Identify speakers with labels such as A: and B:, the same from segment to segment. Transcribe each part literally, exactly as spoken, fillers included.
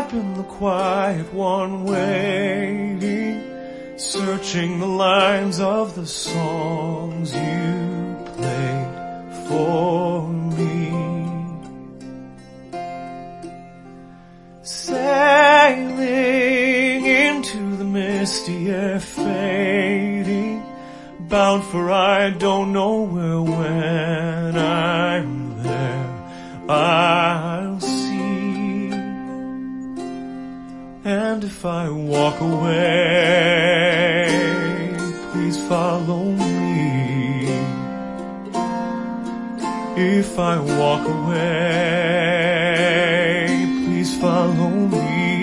A: I've been the quiet one waiting, searching the lines of the songs you played for me. Sailing into the misty air, fading, bound for I don't know where. When I'm there, I'll see. And if I walk away, please follow me. If I walk away, please follow me.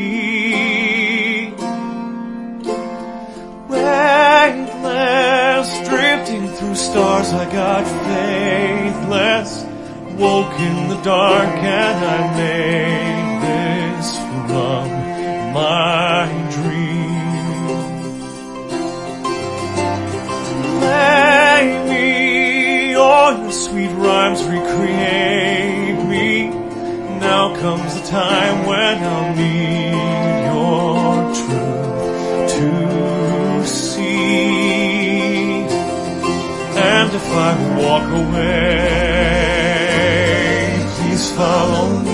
A: Weightless, drifting through stars, I got faithless, woke in the dark, and I made this from my dream. Play me all your sweet rhymes, recreate me. Now comes the time when I'll need your truth to see. And if I walk away, please follow me.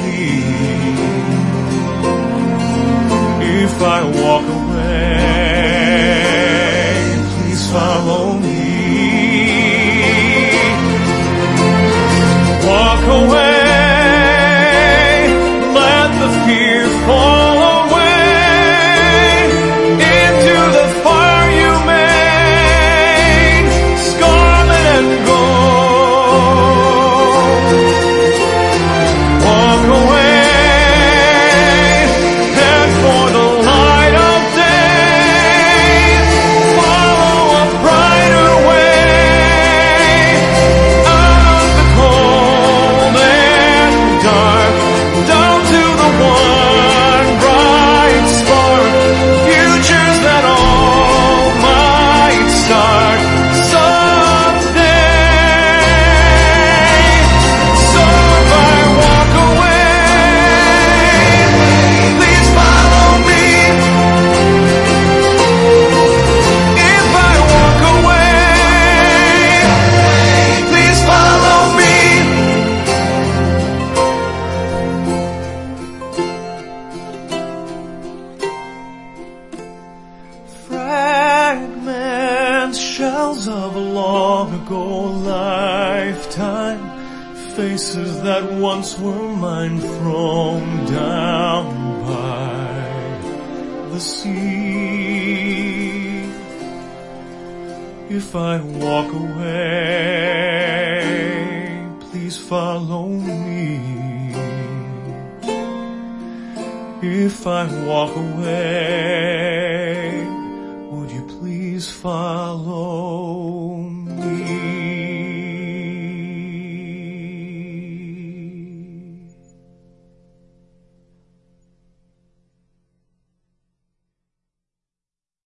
A: If I walk away, please follow me. Walk away, let the fear fall away into the fire you made, scarlet and gold. Walk away, shells of a long ago lifetime, faces that once were mine, thrown down by the sea. If I walk away, please follow me. If I walk away, would you please follow